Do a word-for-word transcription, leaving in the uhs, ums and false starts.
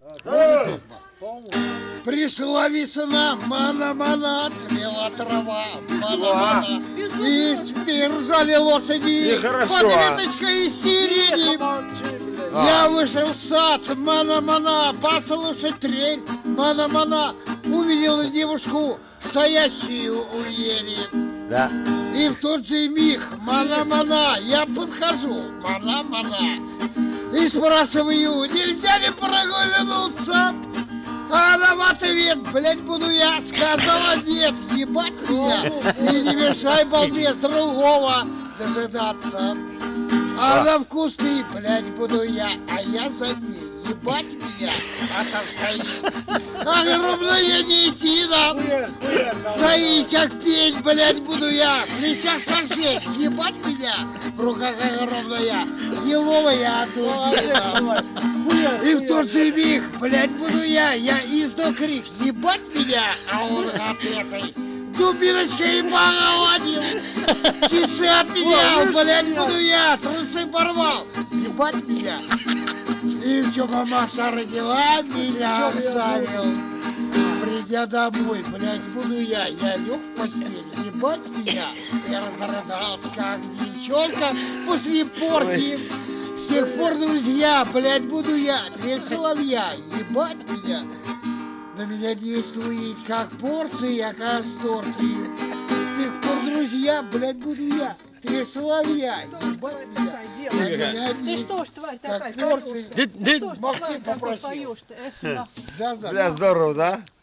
Пришла весна, мана-мана, цвела трава, мана-мана. И теперь ржали лошади, под веточкой из сирени. Я вышел в сад, мана-мана, послушать трель, мана-мана. Увидел девушку, стоящую у ели. Да. И в тот же миг, мана-мана, я подхожу, мана-мана. И спрашиваю, нельзя ли прогуливаться? А она в ответ, блядь, буду я, сказала нет, ебать меня. И не мешай, балбес, другого дожидаться. А она в кусты, блядь, буду я, а я за ней, ебать меня, а там стоит. Огромная нитина, стоит как пень, блядь, буду я, в плечах сожжеть, ебать меня, в руках огромная, еловая отдубина. И в тот же миг, блядь, буду я, я издал крик, ебать меня, а он ответой дубиночкой погладил. Часы от меня, блядь, буду я, трусы порвал, ебать меня. И в чем мамаша родила, меня оставил. Придя домой, блядь, буду я, я лег в постель, ебать меня. Я разрыдался, как девчонка после порки. С тех пор, друзья, блядь, буду я, трель соловья, ебать меня. На меня действует как порция касторки. С тех пор, друзья, блядь, буду я, трель соловья, ебать меня. Ты что ж, тварь такая, порции. Ты что ж, Максим тварь такой попросил. поешь-то? Эх ты нахуй. Да, да. Бля, здорово, да?